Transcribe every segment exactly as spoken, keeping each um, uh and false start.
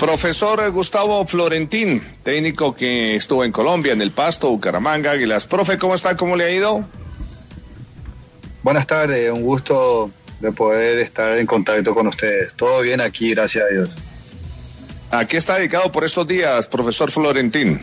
Profesor Gustavo Florentín, técnico que estuvo en Colombia, en el Pasto, Bucaramanga, Águilas. Profe, ¿cómo está? ¿Cómo le ha ido? Buenas tardes, un gusto de poder estar en contacto con ustedes. Todo bien aquí, gracias a Dios. ¿A qué está dedicado por estos días, profesor Florentín?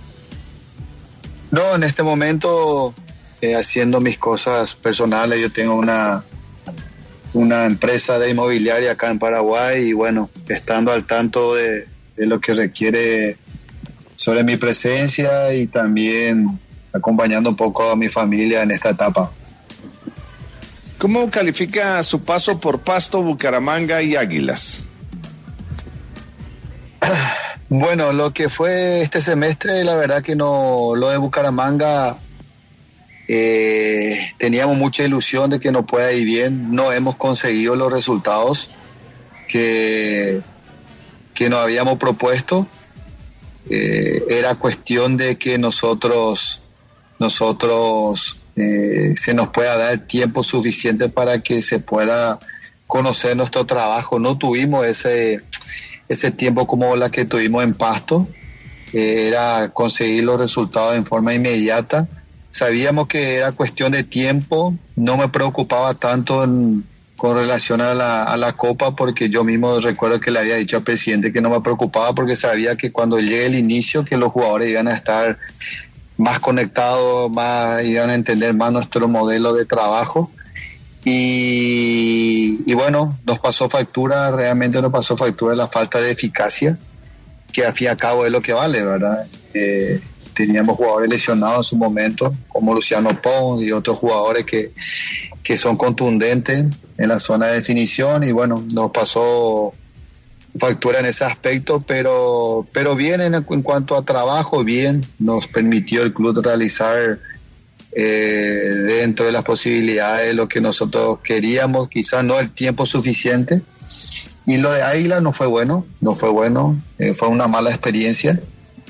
No, en este momento eh, haciendo mis cosas personales. Yo tengo una, una empresa de inmobiliaria acá en Paraguay y bueno, estando al tanto de, de lo que requiere sobre mi presencia y también acompañando un poco a mi familia en esta etapa. ¿Cómo califica su paso por Pasto, Bucaramanga y Águilas? Bueno, lo que fue este semestre, la verdad que no, lo de Bucaramanga, eh, teníamos mucha ilusión de que nos pueda ir bien. No hemos conseguido los resultados que, que nos habíamos propuesto. Eh, era cuestión de que nosotros, nosotros eh, se nos pueda dar tiempo suficiente para que se pueda conocer nuestro trabajo. No tuvimos ese... ese tiempo como la que tuvimos en Pasto, eh, era conseguir los resultados en forma inmediata. Sabíamos que era cuestión de tiempo, no me preocupaba tanto en, con relación a la, a la Copa, porque yo mismo recuerdo que le había dicho al presidente que no me preocupaba, porque sabía que cuando llegue el inicio, que los jugadores iban a estar más conectados, más, iban a entender más nuestro modelo de trabajo. Y, y bueno, nos pasó factura, realmente nos pasó factura la falta de eficacia, que al fin y al cabo es lo que vale, ¿verdad? Eh, teníamos jugadores lesionados en su momento, como Luciano Pons y otros jugadores que, que son contundentes en la zona de definición, y bueno, nos pasó factura en ese aspecto, pero, pero bien en, en cuanto a trabajo, bien, nos permitió el club realizar Eh, dentro de las posibilidades de lo que nosotros queríamos, quizás no el tiempo suficiente. Y lo de Águila no fue bueno, no fue bueno, eh, fue una mala experiencia,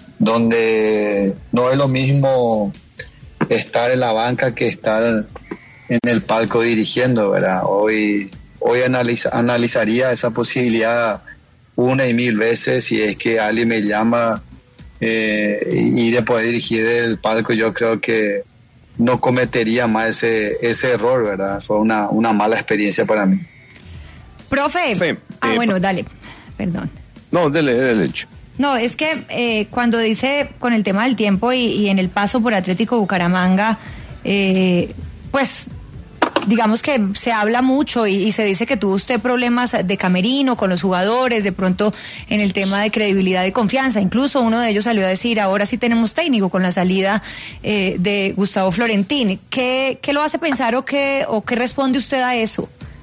donde no es lo mismo estar en la banca que estar en el palco dirigiendo, ¿verdad? Hoy, hoy analiza, analizaría esa posibilidad una y mil veces si es que alguien me llama eh, y de poder dirigir el palco. Yo creo que no cometería más ese, ese error, ¿verdad? Fue una, una mala experiencia para mí. Profe, sí, ah, eh, bueno, dale, perdón. No, dele, dele hecho. No, es que eh, cuando dice con el tema del tiempo y, y en el paso por Atlético Bucaramanga, eh, pues digamos que se habla mucho y, y se dice que tuvo usted problemas de camerino con los jugadores, de pronto en el tema de credibilidad y confianza. Incluso uno de ellos salió a decir, ahora sí tenemos técnico con la salida eh, de Gustavo Florentín. ¿Qué, qué lo hace pensar o qué, o qué responde usted a eso?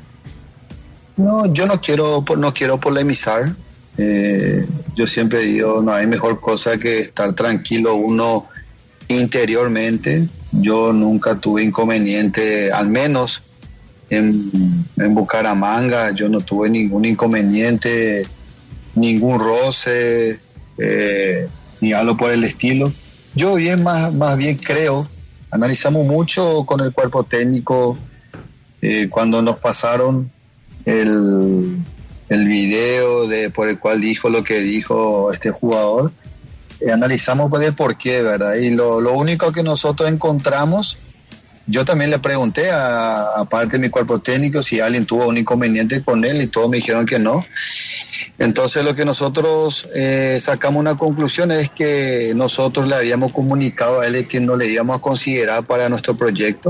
No, yo no quiero, no quiero polemizar. Eh, yo siempre digo, no hay mejor cosa que estar tranquilo uno interiormente. Yo nunca tuve inconveniente, al menos en, en Bucaramanga, yo no tuve ningún inconveniente, ningún roce, eh, ni algo por el estilo. Yo bien, más, más bien creo, analizamos mucho con el cuerpo técnico eh, cuando nos pasaron el, el video de, por el cual dijo lo que dijo este jugador. Eh, analizamos pues, el por qué, ¿verdad? Y lo, lo único que nosotros encontramos, yo también le pregunté a, a parte de mi cuerpo técnico si alguien tuvo un inconveniente con él y todos me dijeron que no. Entonces lo que nosotros eh, sacamos una conclusión es que nosotros le habíamos comunicado a él que no le íbamos a considerar para nuestro proyecto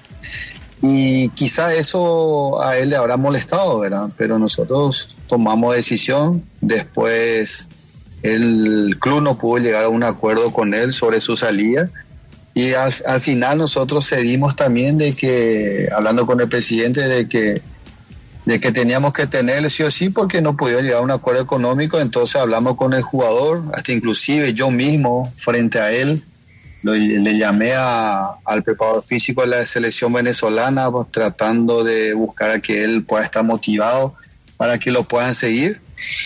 y quizá eso a él le habrá molestado, ¿verdad? Pero nosotros tomamos decisión, después el club no pudo llegar a un acuerdo con él sobre su salida y al, al final nosotros cedimos también de que, hablando con el presidente, de que de que teníamos que tenerle sí o sí porque no pudieron llegar a un acuerdo económico. Entonces hablamos con el jugador, hasta inclusive yo mismo frente a él lo, le llamé a, al preparador físico de la selección venezolana, pues, tratando de buscar a que él pueda estar motivado para que lo puedan seguir.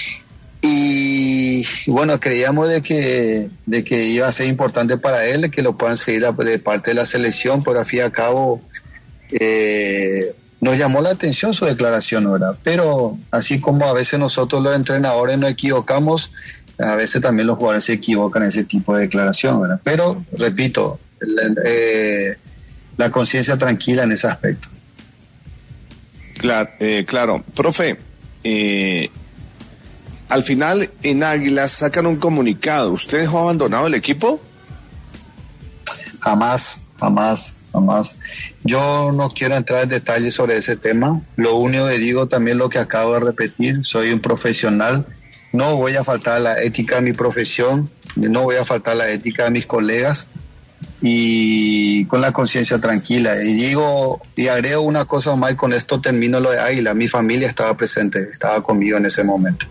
Y bueno, creíamos de que, de que iba a ser importante para él que lo puedan seguir de parte de la selección, pero al fin y al cabo eh, nos llamó la atención su declaración, ¿verdad? Pero así como a veces nosotros los entrenadores nos equivocamos, a veces también los jugadores se equivocan en ese tipo de declaración, ¿verdad? Pero, repito, la, eh, la conciencia tranquila en ese aspecto. Claro, eh, claro. Profe, eh, al final en Águilas sacan un comunicado. ¿Usted dejó abandonado el equipo? Jamás, jamás, jamás. Yo no quiero entrar en detalles sobre ese tema. Lo único que digo también lo que acabo de repetir, soy un profesional. No voy a faltar a la ética de mi profesión, no voy a faltar a la ética de mis colegas y con la conciencia tranquila. Y digo, y agrego una cosa más y con esto termino lo de Águila. Mi familia estaba presente, estaba conmigo en ese momento.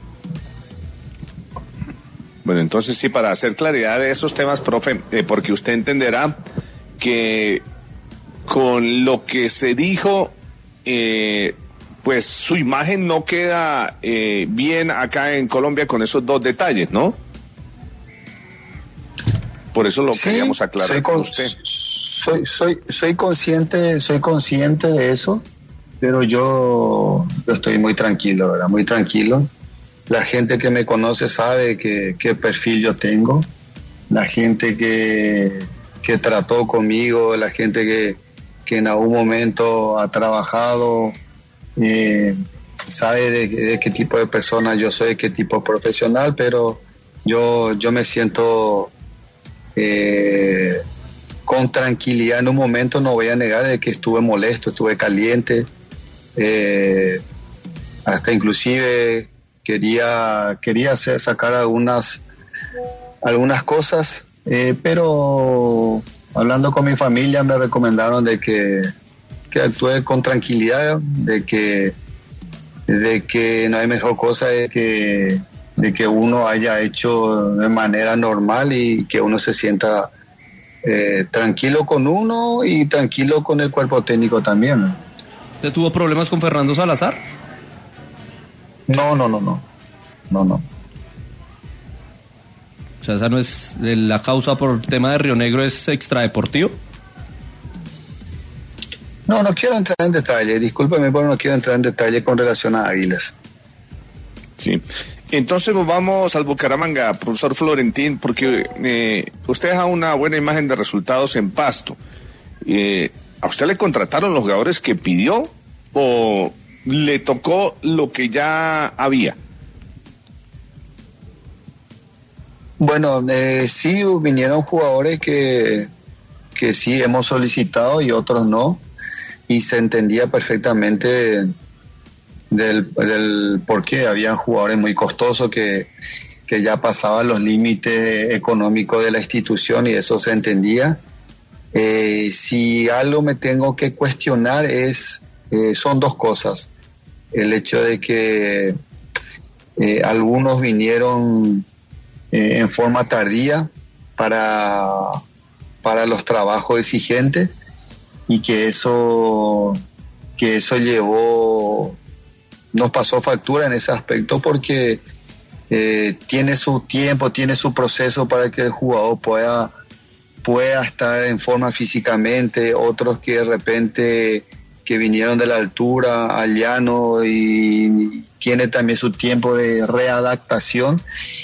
Bueno, entonces sí, para hacer claridad de esos temas, profe, eh, porque usted entenderá que con lo que se dijo, eh, pues su imagen no queda eh, bien acá en Colombia con esos dos detalles, ¿no? Por eso lo sí, queríamos aclarar soy con, con usted. Soy, soy, soy consciente, soy consciente de eso, pero yo, yo estoy muy tranquilo, ¿verdad? Muy tranquilo. La gente que me conoce sabe que, qué perfil yo tengo. La gente que, que trató conmigo, la gente que, que en algún momento ha trabajado, eh, sabe de, de qué tipo de persona yo soy, qué tipo de profesional, pero yo, yo me siento eh, con tranquilidad. En un momento no voy a negar de que estuve molesto, estuve caliente, eh, hasta inclusive quería quería hacer, sacar algunas algunas cosas, eh, pero hablando con mi familia me recomendaron de que, que actúe con tranquilidad, de que de que no hay mejor cosa de que de que uno haya hecho de manera normal y que uno se sienta eh, tranquilo con uno y tranquilo con el cuerpo técnico también, ¿no? ¿Usted tuvo problemas con Fernando Salazar? No, no, no, no, no, no. O sea, esa no es la causa por el tema de Río Negro, es extradeportivo. No, no quiero entrar en detalle, discúlpeme, pero no quiero entrar en detalle con relación a Águilas. Sí, entonces nos vamos al Bucaramanga, profesor Florentín, porque eh, usted deja una buena imagen de resultados en Pasto. Eh, ¿A usted le contrataron los jugadores que pidió o le tocó lo que ya había? Bueno, eh, sí vinieron jugadores que, que sí hemos solicitado y otros no, y se entendía perfectamente del, del por qué. Había jugadores muy costosos que, que ya pasaban los límites económicos de la institución y eso se entendía. Eh, si algo me tengo que cuestionar es, eh, son dos cosas. El hecho de que eh, algunos vinieron eh, en forma tardía para, para los trabajos exigentes y que eso, que eso llevó, nos pasó factura en ese aspecto porque eh, tiene su tiempo, tiene su proceso para que el jugador pueda pueda estar en forma físicamente, otros que de repente que vinieron de la altura al llano y tiene también su tiempo de readaptación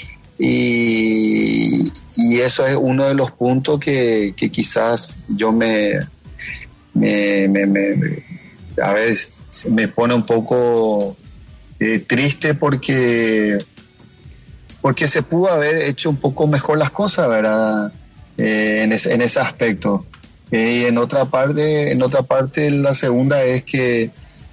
y, y eso es uno de los puntos que, que quizás yo me, me, me, me a ver, me pone un poco eh, triste porque porque se pudo haber hecho un poco mejor las cosas, ¿verdad? Eh, en, ese, en ese aspecto. Eh, y en otra parte, en otra parte la segunda es que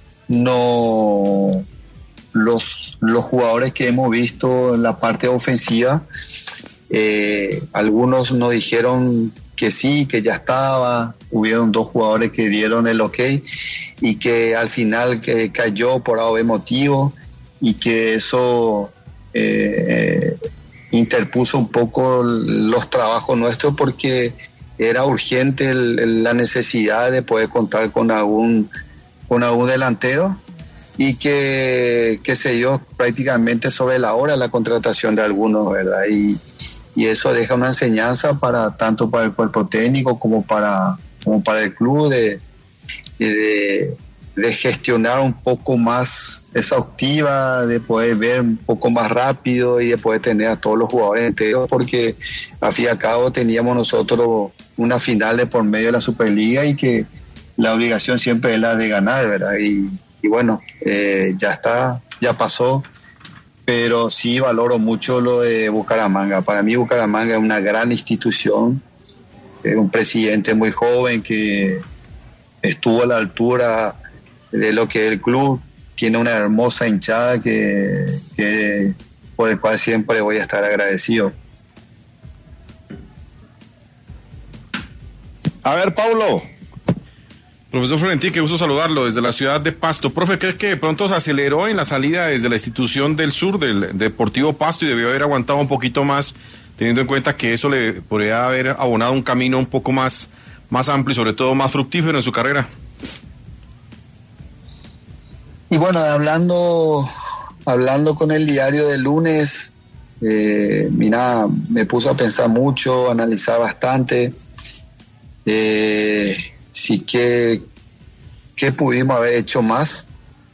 no los, los jugadores que hemos visto en la parte ofensiva, eh, algunos nos dijeron que sí, que ya estaba, hubieron dos jugadores que dieron el ok y que al final que cayó por A o B motivo y que eso eh, interpuso un poco los trabajos nuestros porque era urgente el, el, la necesidad de poder contar con algún con algún delantero y que, que se dio prácticamente sobre la hora la contratación de algunos, ¿verdad? Y, y eso deja una enseñanza para tanto para el cuerpo técnico como para como para el club de, de, de gestionar un poco más exhaustiva, de poder ver un poco más rápido y de poder tener a todos los jugadores enteros, porque al fin y al cabo teníamos nosotros una final de por medio de la Superliga y que la obligación siempre es la de ganar, ¿verdad? Y, y bueno, eh, ya está, ya pasó, pero sí valoro mucho lo de Bucaramanga. Para mí Bucaramanga es una gran institución, es un presidente muy joven que estuvo a la altura de lo que es el club, tiene una hermosa hinchada que, que por el cual siempre voy a estar agradecido. A ver, Paulo. Profesor Florentín, qué gusto saludarlo desde la ciudad de Pasto. Profe, ¿cree que de pronto se aceleró en la salida desde la institución del sur, del Deportivo Pasto, y debió haber aguantado un poquito más, teniendo en cuenta que eso le podría haber abonado un camino un poco más, más amplio y sobre todo más fructífero en su carrera? Y bueno, hablando, hablando con el diario del lunes, eh, mira, me puse a pensar mucho, a analizar bastante, eh, sí que, que pudimos haber hecho más,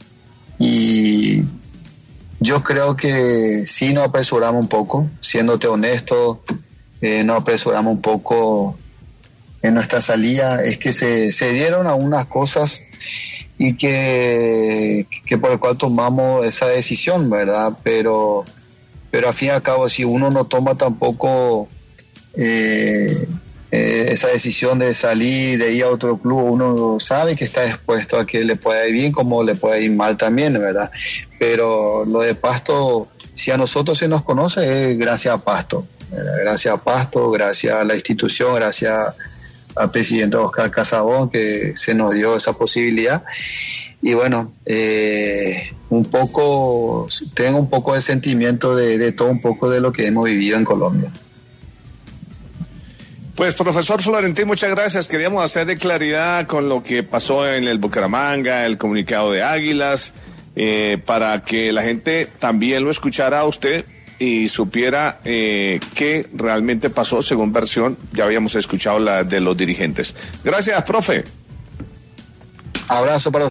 y yo creo que sí nos apresuramos un poco, siéndote honesto, eh, nos apresuramos un poco en nuestra salida. Es que se, se dieron algunas cosas y que, que por el cual tomamos esa decisión, ¿verdad? Pero, pero al fin y al cabo, si uno no toma tampoco eh, eh, esa decisión de salir, de ir a otro club, uno sabe que está expuesto a que le pueda ir bien como le pueda ir mal también, ¿verdad? Pero lo de Pasto, si a nosotros se nos conoce, es gracias a Pasto, ¿verdad? Gracias a Pasto, gracias a la institución, gracias al presidente Oscar Casabón, que se nos dio esa posibilidad. Y bueno, eh, un poco, tengo un poco de sentimiento de, de todo un poco de lo que hemos vivido en Colombia. Pues, profesor Florentín, muchas gracias. Queríamos hacerle claridad con lo que pasó en el Bucaramanga, el comunicado de Águilas, eh, para que la gente también lo escuchara a usted y supiera eh, qué realmente pasó según versión. Ya habíamos escuchado la de los dirigentes. Gracias, profe. Abrazo para